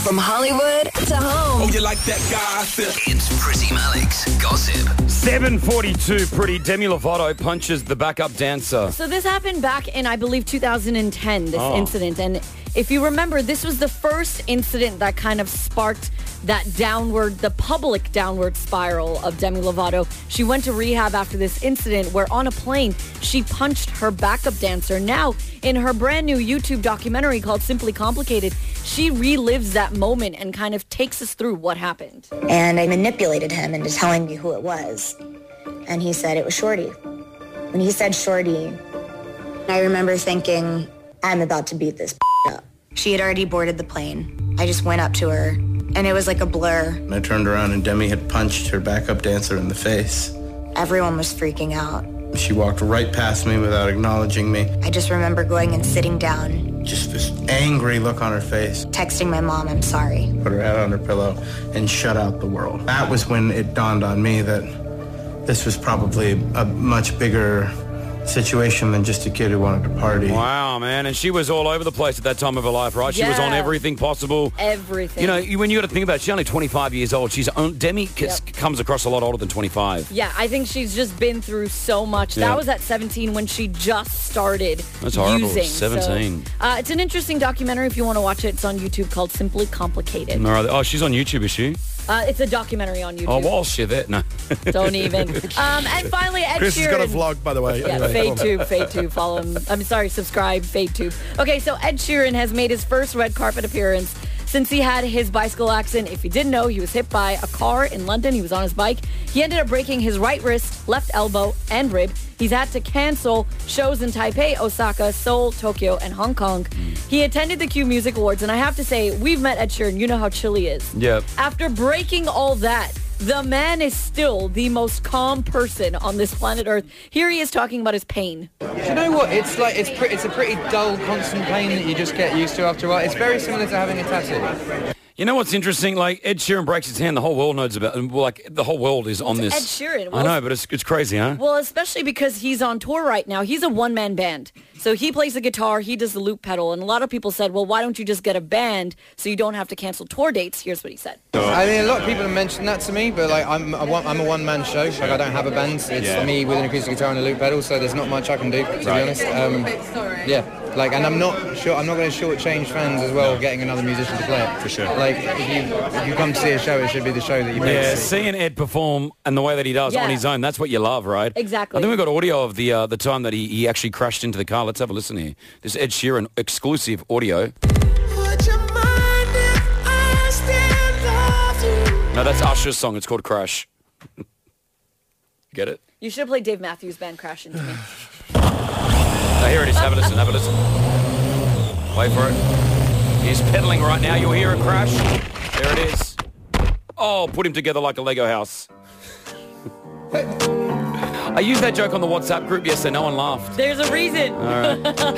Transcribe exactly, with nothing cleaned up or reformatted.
From Hollywood to home. Oh, you like that gossip? It's Pretty Malik's Gossip. seven forty-two, Pretty. Demi Lovato punches the backup dancer. So this happened back in, I believe, two thousand ten, this Oh. incident. And if you remember, this was the first incident that kind of sparked that downward, the public downward spiral of Demi Lovato. She went to rehab after this incident where on a plane, she punched her backup dancer. Now, in her brand new YouTube documentary called Simply Complicated, she relives that moment and kind of takes us through what happened. And I manipulated him into telling me who it was. And he said it was Shorty. When he said Shorty, I remember thinking, I'm about to beat this up. She had already boarded the plane. I just went up to her, and it was like a blur. I turned around and Demi had punched her backup dancer in the face. Everyone was freaking out. She walked right past me without acknowledging me. I just remember going and sitting down, Just this angry look on her face. texting my mom, I'm sorry. Put her head on her pillow and shut out the world. That was when it dawned on me that this was probably a much bigger situation than just a kid who wanted to party. Wow, man. And she was all over the place at that time of her life, right? She was on Yeah. everything possible. Everything. You know, you- when you got to think about it, she's only twenty-five years old. She's on, Demi c- Yep. comes across a lot older than twenty-five. Yeah, I think she's just been through so much. Yeah. That was at seventeen when she just started That's horrible. using. seventeen. So, uh, it's an interesting documentary if you want to watch it. It's on YouTube called Simply Complicated. All right. Oh, she's on YouTube, is she? Uh, it's a documentary on YouTube. Oh, while she's there. No. Don't even. Um, and finally, Ed Chris Sheeran. has got a vlog, by the way. Yeah, Anyway, Fade come on. Tube, Fade Tube. Follow him. I'm sorry, subscribe, Fade Tube. Okay, so Ed Sheeran has made his first red carpet appearance since he had his bicycle accident. If you didn't know, he was hit by a car in London. He was on his bike. He ended up breaking his right wrist, left elbow, and rib. He's had to cancel shows in Taipei, Osaka, Seoul, Tokyo, and Hong Kong. He attended the Q Music Awards, and I have to say, we've met Ed Sheeran. You know how chill he is. Yep. After breaking all that, the man is still the most calm person on this planet Earth. Here he is talking about his pain. Do you know what? It's like it's pretty. It's a pretty dull, constant pain that you just get used to after a while. It's very similar to having a tattoo. You know what's interesting? Like, Ed Sheeran breaks his hand, the whole world knows about it. Like, the whole world is on this. Ed Sheeran. I Well, know, but it's, it's crazy, huh? Well, especially because he's on tour right now. He's a one-man band. So he plays the guitar, he does the loop pedal, and a lot of people said, well, why don't you just get a band so you don't have to cancel tour dates? Here's what he said. I mean, a lot of people have mentioned that to me, but like I'm a one, I'm a one-man show. Like I don't have a band. It's Yeah. me with an acoustic guitar and a loop pedal, so there's not much I can do, to be honest. Um, yeah, like, and I'm not sure. I'm not going to shortchange fans as well, getting another musician to play it. For sure. Like if you if you come to see a show, it should be the show that you pay Yeah, to see. seeing Ed perform and the way that he does Yeah. on his own, that's what you love, right? Exactly. I think we've got audio of the uh, the time that he, he actually crashed into the car. Let's have a listen here. This Ed Sheeran exclusive audio. No, that's Usher's song. It's called Crash. Get it? You should have played Dave Matthews Band Crash Into Me. Oh, here it is. Have a listen. Have a listen. Wait for it. He's pedaling right now. You'll hear a crash. There it is. Oh, put him together like a Lego house. I used that joke on the WhatsApp group yesterday. No one laughed. There's a reason. All right.